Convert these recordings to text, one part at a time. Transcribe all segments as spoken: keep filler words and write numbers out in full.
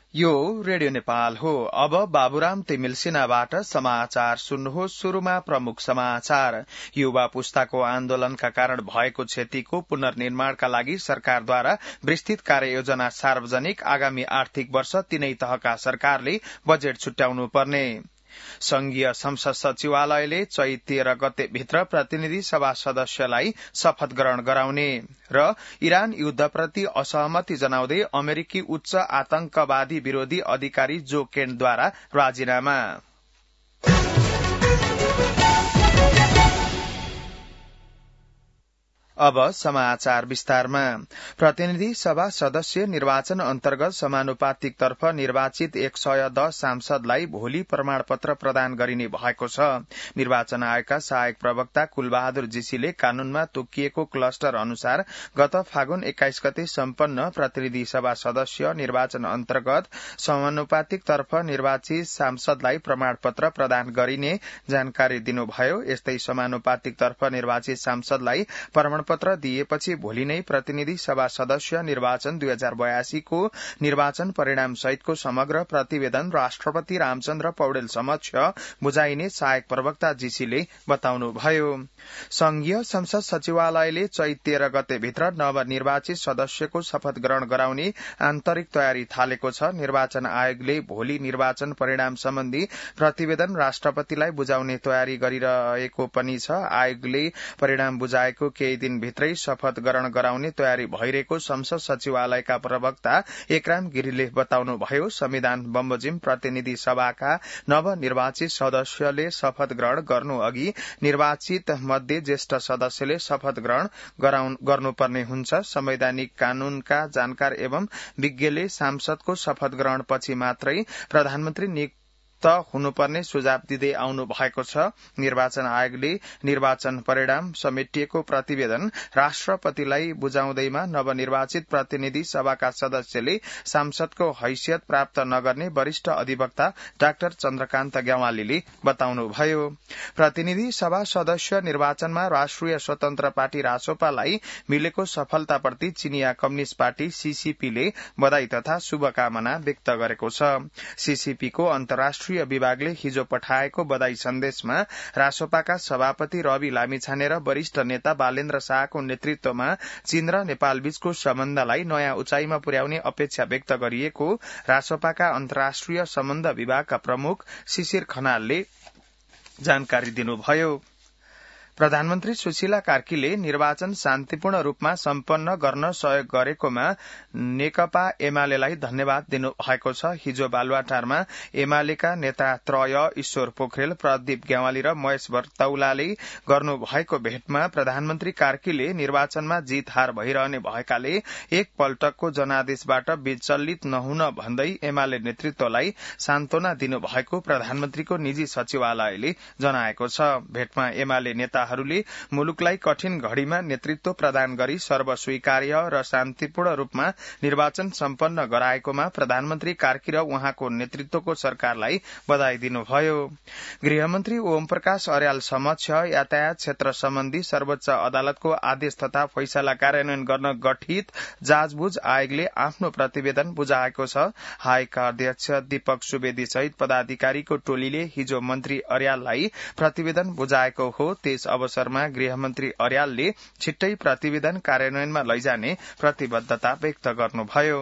यो रेडियो नेपाल हो। अब बाबुराम तिमिल सिन्हाबाट समाचार सुन्नुहोस्। शुरूमा प्रमुख समाचार। युवा पुस्ताको आन्दोलनका कारण भएको क्षतिको पुनर्निर्माणका लागि सरकारद्वारा विस्तृत कार्ययोजना सार्वजनिक। आगामी आर्थिक वर्ष तीनै तहका सरकारले बजेट छुट्याउनु पर्ने। संघीय संसद सचिवालयले चैत तेह्र गते भित्र प्रतिनिधि सभा सदस्यलाई शपथ ग्रहण गराउने र इरान युद्धप्रति असहमति जनाउँदै अमेरिकी उच्च आतंकवादी विरोधी अधिकारी जो केन्टद्वारा राजीनामा। अब समाचार विस्तारमा। प्रतिनिधि सभा सदस्य निर्वाचन अन्तर्गत समानुपातिक तर्फ निर्वाचित एक सय दस सांसदलाई भोलि प्रमाणपत्र प्रदान गरिने भएको छ। निर्वाचन आयोगका सहायक प्रवक्ता कुलबहादुर जीसीले कानूनमा तोकिएको क्लस्टर अनुसार गत फागुन एक्काइस गते सम्पन्न प्रतिनिधि सभा सदस्य निर्वाचन अन्तर्गत समानुपातिक तर्फ निर्वाचित सांसदलाई प्रमाणपत्र प्रदान गरिने जानकारी दिनुभयो। यस्तै समानुपातिक तर्फ निर्वाचित सांसदलाई प्रमाण पत्र दिएपछि भोलि नै प्रतिनिधि सभा सदस्य निर्वाचन दुई हजार बयासीको निर्वाचन परिणाम सहितको समग्र प्रतिवेदन राष्ट्रपति रामचन्द्र पौडेल समक्ष बुझाइने सहायक प्रवक्ता जीसीले बताउनुभयो। संघीय संसद सचिवालयले चैत तेह्र गते भित्र नवनिर्वाचित सदस्यको शपथ ग्रहण गराउने आन्तरिक तयारी थालेको छ। निर्वाचन आयोगले भोलि निर्वाचन परिणाम सम्बन्धी प्रतिवेदन राष्ट्रपतिलाई बुझाउने तयारी गरिरहेको पनि छ। आयोगले परिणाम बुझाएको केही दिन भित्रै शपथ ग्रहण गराउने तयारी भइरहेको संसद सचिवालयका प्रवक्ता एकराम गिरीले बताउनुभयो। संविधान बमोजिम प्रतिनिधि सभाका नवनिर्वाचित सदस्यले शपथ ग्रहण गर्नु अघि निर्वाचित मध्ये ज्येष्ठ सदस्यले शपथ ग्रहण गर्नुपर्ने हुन्छ। संवैधानिक कानूनका जानकार एवं विज्ञले सांसदको शपथ ग्रहण पछि मात्रै प्रधानमन्त्री नियुक्त हुनुपर्ने सुझाव दिँदै आउनु भएको छ। निर्वाचन आयोगले निर्वाचन परिणाम समेटिएको प्रतिवेदन राष्ट्रपतिलाई बुझाउँदैमा नवनिर्वाचित प्रतिनिधि सभाका सदस्यले सांसदको हैसियत प्राप्त नगर्ने वरिष्ठ अधिवक्ता डाक्टर चन्द्रकान्त ग्यावालीले बताउनुभयो। प्रतिनिधि सभा सदस्य निर्वाचनमा राष्ट्रिय स्वतन्त्र पार्टी रासोपालाई मिलेको सफलताप्रति चिनिया कम्युनिष्ट पार्टी सीसीपीले बधाई तथा शुभकामना व्यक्त गरेको छ। सीसीपीको अन्तर्राष्ट्रिय विभागले हिजो पठाएको बधाई सन्देशमा रासोपाका सभापति रवि लामिछाने र वरिष्ठ नेता बालेन्द्र शाहको नेतृत्वमा चीन र नेपाल बीचको सम्बन्धलाई नयाँ उचाइमा पुर्याउने अपेक्षा व्यक्त गरिएको रासोपाका अन्तर्राष्ट्रिय सम्बन्ध विभागका प्रमुख शिशिर खनालले जानकारी दिनुभयो। प्रधानमन्त्री सुशीला कार्कीले निर्वाचन शान्तिपूर्ण रूपमा सम्पन्न गर्न सहयोग गरेकोमा नेकपा एमालेलाई धन्यवाद दिनुभएको छ। हिजो बालुवाटारमा एमालेका नेता त्रय ईश्वर पोखरेल, प्रदीप ग्यावाली र महेश बर्तौलाले गर्नुभएको भेटमा प्रधानमन्त्री कार्कीले निर्वाचनमा जीत हार भइरहने भएकाले एक पल्टको जनादेशबाट विचलित नहुन भन्दै एमाले नेतृत्वलाई सान्त्वना दिनुभएको प्रधानमन्त्रीको निजी सचिवालयले जनाएको छ। भेटमा एमाले नेता हरूले मुलुकलाई कठिन घड़ीमा नेतृत्व प्रदान गरी सर्वस्वीकार्य र शान्तिपूर्ण रूपमा निर्वाचन सम्पन्न गराएकोमा प्रधानमन्त्री कार्की र उहाँको नेतृत्वको सरकारलाई बधाई दिनुभयो। गृहमन्त्री ओम प्रकाश अर्याल समक्ष यातायात क्षेत्र सम्बन्धी सर्वोच्च अदालतको आदेश तथा फैसला कार्यान्वयन गर्न गठित जाँचबुझ आयोगले आफ्नो प्रतिवेदन बुझाएको छ। हाईका अध्यक्ष दीपक सुवेदी सहित पदाधिकारीको टोलीले हिजो मन्त्री अर्याललाई प्रतिवेदन बुझाएको हो। त्यस अवसरमा गृहमन्त्री अर्यालले छिट्टै प्रतिवेदन कार्यान्वयनमा लैजाने प्रतिबद्धता व्यक्त गर्नुभयो।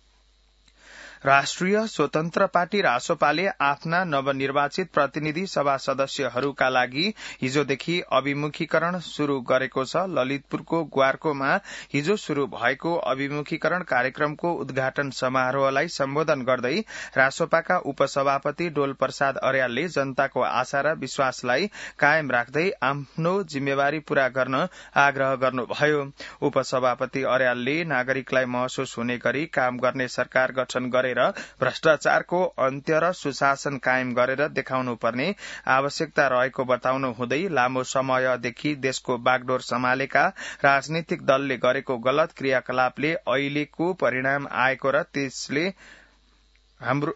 राष्ट्रिय स्वतन्त्र पार्टी रासोपाले आफ्ना नवनिर्वाचित प्रतिनिधि सभा सदस्यहरूका लागि हिजोदेखि अभिमुखीकरण शुरू गरेको छ। ललितपुरको ग्वारकोमा हिजो शुरू भएको अभिमुखीकरण कार्यक्रमको उद्घाटन समारोहलाई सम्बोधन गर्दै रासोपाका उपसभापति डोल प्रसाद अर्यालले जनताको आशा र विश्वासलाई कायम राख्दै आफ्नो जिम्मेवारी पूरा गर्न आग्रह गर्नुभयो। उपसभापति अर्यालले नागरिकलाई महसुस हुने गरी काम गर्ने सरकार गठन गरे भ्रष्टाचारको अन्त्य र सुशासन कायम गरेर देखाउनु पर्ने आवश्यकता रहेको बताउनु हुँदै लामो समयदेखि देशको बागडोर सम्हालेका राजनीतिक दलले गरेको गलत क्रियाकलापले अहिलेको परिणाम आएको र त्यसले हाम्रो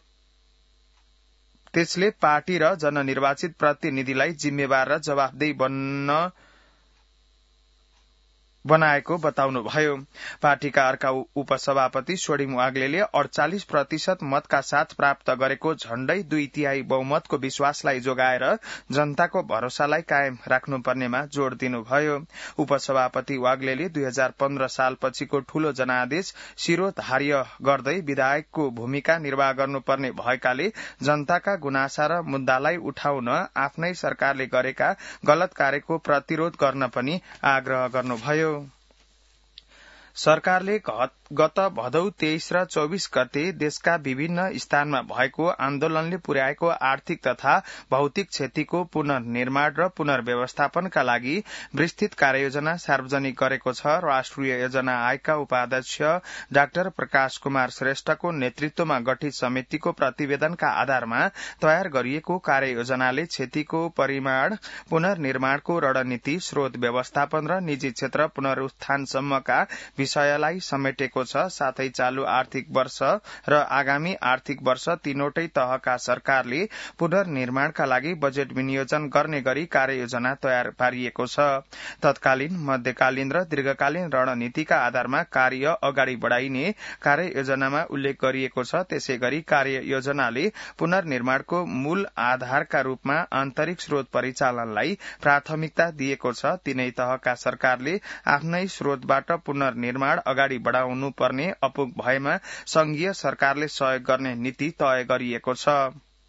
त्यसले पार्टी र जननिर्वाचित प्रतिनिधिलाई जिम्मेवार र जवाफदेही बन्न बनाएको बताउनुभयो। पार्टीका अर्का उपसभापति सोडिम वाग्लेले अडचालिस प्रतिशत मतका साथ प्राप्त गरेको झण्डै दुई तिहाई बहुमतको विश्वासलाई जोगाएर जनताको भरोसालाई कायम राख्नुपर्नेमा जोड़ दिनुभयो। उपसभापति वाग्लेले दुई हजार पन्ध्र सालपछिको ठूलो जनादेश शिरोधार्य गर्दै विधायकको भूमिका निर्वाह गर्नुपर्ने भएकाले जनताका गुनासा र मुद्दालाई उठाउन आफ्नै सरकारले गरेका गलत कार्यको प्रतिरोध गर्न पनि आग्रह गर्नुभयो। सरकारले गत भदौ तेइस र चौबिस गते देशका विभिन्न स्थानमा भएको आन्दोलनले पुर्याएको आर्थिक तथा भौतिक क्षतिको पुनर्निर्माण र पुनर्व्यवस्थापनका लागि विस्तृत कार्ययोजना सार्वजनिक गरेको छ। राष्ट्रिय योजना आयोगका उपाध्यक्ष डाक्टर प्रकाश कुमार श्रेष्ठको नेतृत्वमा गठित समितिको प्रतिवेदनका आधारमा तयार गरिएको कार्ययोजनाले क्षतिको परिमाण, पुनर्निर्माणको रणनीति, स्रोत व्यवस्थापन र निजी क्षेत्र पुनरुत्थानसम्मका विषयलाई समेटेको छ। साथै चालू आर्थिक वर्ष र आगामी आर्थिक वर्ष तीनवटै तहका सरकारले पुनर्निर्माणका लागि बजेट विनियोजन गर्ने गरी कार्ययोजना तयार पारिएको छ। तत्कालीन, मध्यकालीन र दीर्घकालीन रणनीतिका आधारमा कार्य अगाडि बढ़ाइने कार्ययोजनामा उल्लेख गरिएको छ। त्यसै गरी कार्ययोजनाले पुनर्निर्माणको मूल आधारका रूपमा आन्तरिक स्रोत परिचालनलाई प्राथमिकता दिएको छ। तीनै तहका सरकारले आफ्नै स्रोतबाट पुनर्निर्माण अगाडि बढ़ाउनु पर्ने अपुग भएमा संघीय सरकारले सहयोग गर्ने नीति तय गरिएको छ।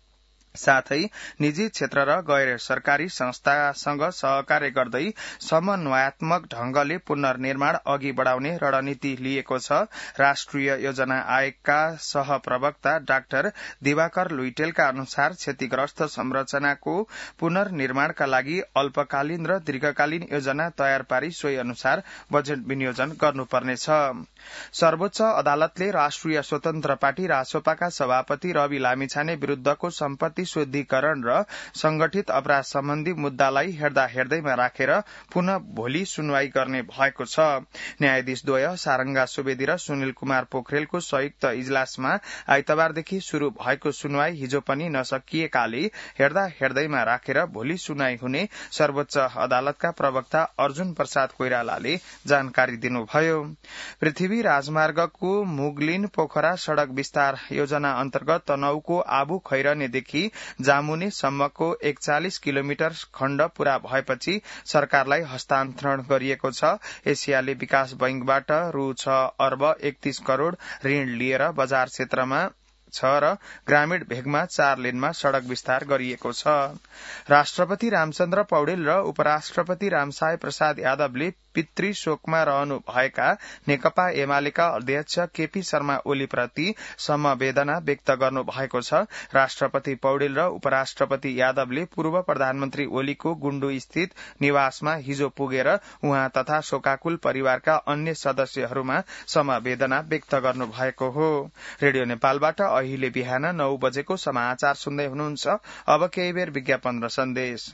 साथै निजी क्षेत्र र गैर सरकारी संस्थासँग सहकार्य गर्दै समन्वयात्मक ढंगले पुनर्निर्माण अघि बढ़ाउने रणनीति लिएको छ। राष्ट्रिय योजना आयोगका सहप्रवक्ता डाक्टर दिवाकर लुइटेलका अनुसार क्षतिग्रस्त संरचनाको पुनर्निर्माणका लागि अल्पकालीन र दीर्घकालीन योजना तयार पारी सोही अनुसार बजेट विनियोजन गर्नुपर्नेछ। सर्वोच्च अदालतले राष्ट्रिय स्वतन्त्र पार्टी रासोपाका सभापति रवि लामिछाने विरूद्धको सम्पत्ति शुद्धिकरण र संगठित अपराध सम्बन्धी मुद्दालाई हेर्दा हेर्दैमा राखेर पुनः भोलि सुनवाई गर्ने भएको छ। न्यायाधीशद्वय सारंगा सुवेदी र सुनिल कुमार पोखरेलको संयुक्त इजलासमा आइतबारदेखि शुरू भएको सुनवाई हिजो पनि नसकिएकाले हेर्दा हेर्दैमा राखेर भोलि सुनवाई हुने सर्वोच्च अदालतका प्रवक्ता अर्जुन प्रसाद कोइरालाले जानकारी दिनुभयो। पृथ्वी राजमार्गको मुगलिन पोखरा सड़क विस्तार योजना अन्तर्गत तनहुको आबु खैरनेदेखि जामुने सम्मको एकचालिस किलोमिटर खण्ड पूरा भएपछि सरकारलाई हस्तान्तरण गरिएको छ। एसियाली विकास बैंकबाट रु छ अर्ब एकतीस करोड़ ऋण लिएर बजार क्षेत्रमा छ र ग्रामीण भेगमा चार लेनमा सड़क विस्तार गरिएको छ। राष्ट्रपति रामचन्द्र पौडेल र उपराष्ट्रपति रामसाय प्रसाद यादवले पितृ शोकमा रहनु भएका नेकपा एमालेका अध्यक्ष केपी शर्मा ओलीप्रति समवेदना व्यक्त गर्नु भएको छ। राष्ट्रपति पौडेल र उपराष्ट्रपति यादवले पूर्व प्रधानमन्त्री ओलीको गुण्डु स्थित निवासमा हिजो पुगेर उहाँ तथा शोकाकुल परिवारका अन्य सदस्यहरूमा समवेदना व्यक्त गर्नु भएको हो। रेडियो नेपालबाट अहिले बिहान नौ बजेको समाचार सुन्दै हुनुहुन्छ। अब केही बेर विज्ञापन र सन्देश।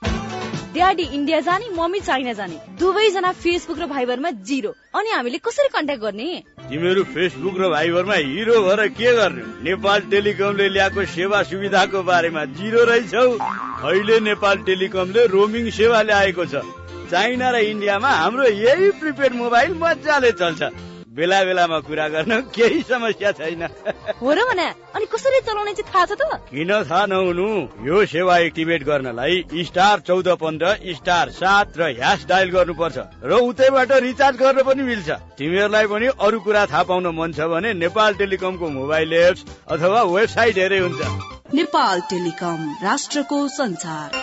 ड्याडी इन्डिया जाने, मम्मी चाइना जाने, दुवैजना फेसबुक र भाइबरमा जिरो। अनि हामीले कसरी कन्ट्याक्ट गर्ने? तिमीहरू फेसबुक र भाइबरमा हिरो भएर के गर्ने? नेपाल टेलिकमले ल्याएको सेवा सुविधाको बारेमा जिरो रहेछौ। अहिले नेपाल टेलिकमले रोमिङ सेवा ल्याएको छ। चाइना र इन्डियामा हाम्रो यही प्रिपेड मोबाइल मजाले चल्छ। बेला बेलामा कुरा गर्न केही समस्या छैन। हो र भने अनि कसरी चलाउने चाहिँ थाहा छ त? किन थाहा नहुनु? यो सेवा एक्टिभेट गर्नलाई स्टार चौध पन्ध्र स्टार सात र ह्यास डायल गर्नुपर्छ र उतैबाट रिचार्ज गर्न पनि मिल्छ। तिमीहरूलाई पनि अरू कुरा थाहा पाउन मन छ भने नेपाल टेलिकमको मोबाइल एप्स अथवा वेबसाइट हेरे हुन्छ। नेपाल टेलिकम, राष्ट्रको संचार।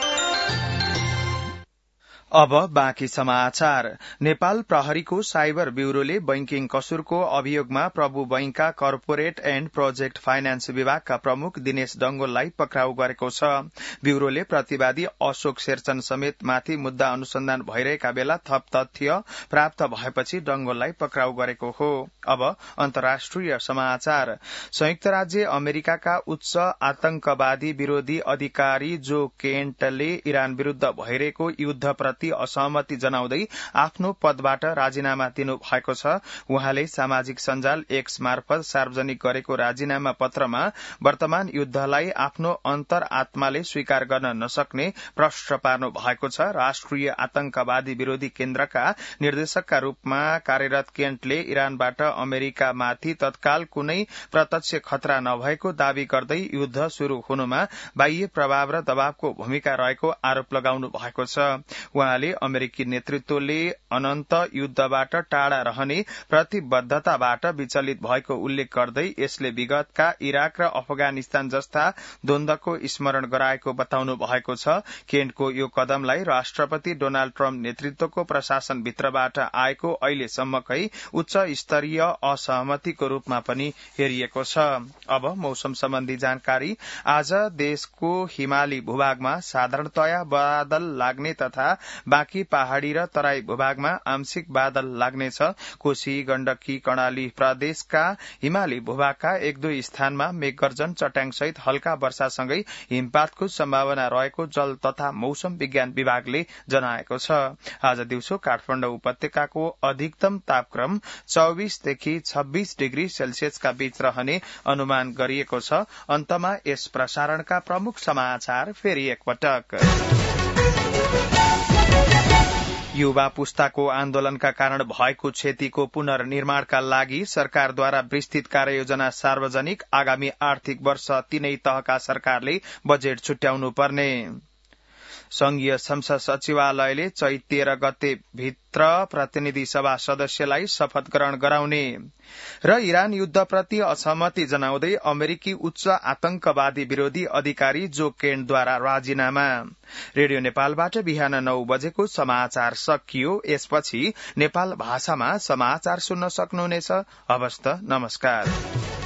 अब बाँकी समाचार। नेपाल प्रहरीको साइबर ब्यूरोले बैंकिङ कसुरको अभियोगमा प्रभु बैंकका कर्पोरेट एण्ड प्रोजेक्ट फाइनान्स विभागका प्रमुख दिनेश डंगोललाई पक्राउ गरेको छ। ब्यूरोले प्रतिवादी अशोक शेरचन समेत माथि मुद्दा अनुसन्धान भइरहेका बेला थप तथ्य प्राप्त भएपछि डंगोललाई पक्राउ गरेको हो। अब अन्तर्राष्ट्रिय समाचार। संयुक्त राज्य अमेरिकाका उच्च आतंकवादी विरोधी अधिकारी जो केन्टले इरान विरूद्ध भइरहेको युद्धप्रति प्रति असहमति जनाउँदै आफ्नो पदबाट राजीनामा दिनु भएको छ। उहाँले सामाजिक सञ्जाल एक्स मार्फत सार्वजनिक गरेको राजीनामा पत्रमा वर्तमान युद्धलाई आफ्नो अन्तर आत्माले स्वीकार गर्न नसक्ने प्रश्न पार्नु भएको छ। राष्ट्रिय आतंकवादी विरोधी केन्द्रका निर्देशकका रूपमा कार्यरत केन्टले इरानबाट अमेरिकामाथि तत्काल कुनै प्रत्यक्ष खतरा नभएको दावी गर्दै युद्ध शुरू हुनुमा बाह्य प्रभाव र दबावको भूमिका रहेको आरोप लगाउनु भएको छ। उहाँले अमेरिकी नेतृत्वले अनन्त युद्धबाट टाढा रहने प्रतिबद्धताबाट विचलित भएको उल्लेख गर्दै यसले विगतका इराक र अफगानिस्तान जस्ता द्वन्द्वको स्मरण गराएको बताउनु भएको छ। केन्टको यो कदमलाई राष्ट्रपति डोनाल्ड ट्रम्प नेतृत्वको प्रशासनभित्रबाट आएको अहिलेसम्मकै उच्च स्तरीय असहमतिको रूपमा पनि हेरिएको छ। अब मौसम सम्बन्धी जानकारी। आज देशको हिमाली भूभागमा साधारणतया बादल लाग्ने तथा बाँकी पहाड़ी र तराई भूभागमा आंशिक बादल लाग्नेछ। कोशी, गण्डकी, कर्णाली प्रदेशका हिमाली भूभागका एक दुई स्थानमा मेघगर्जन, चट्याङसहित हल्का वर्षासँगै हिमपातको सम्भावना रहेको जल तथा मौसम विज्ञान विभागले जनाएको छ। आज दिउँसो काठमाडौँ उपत्यकाको अधिकतम तापक्रम चौबीसदेखि छब्बीस डिग्री सेल्सियसका बीच रहने अनुमान गरिएको छ। अन्तमा यस प्रसारणका प्रमुख समाचार फेरि एकपटक। युवा पुस्ताको आन्दोलनका कारण भएको क्षतिको पुनर्निर्माणका लागि सरकारद्वारा विस्तृत कार्ययोजना सार्वजनिक। आगामी आर्थिक वर्ष तीनै तहका सरकारले बजेट छुट्याउनु पर्ने। संघीय संसद सचिवालयले चैत तेह्र गते भित्र प्रतिनिधि सभा सदस्यलाई शपथ ग्रहण गराउने र इरान युद्धप्रति असहमति जनाउँदै अमेरिकी उच्च आतंकवादी विरोधी अधिकारी जो केन्टद्वारा राजीनामा। रेडियो नेपालबाट बिहान नौ बजेको समाचार सकियो। यसपछि नेपाल भाषामा समाचार सुन्न सक्नुहुनेछ। हवस् त, नमस्कार।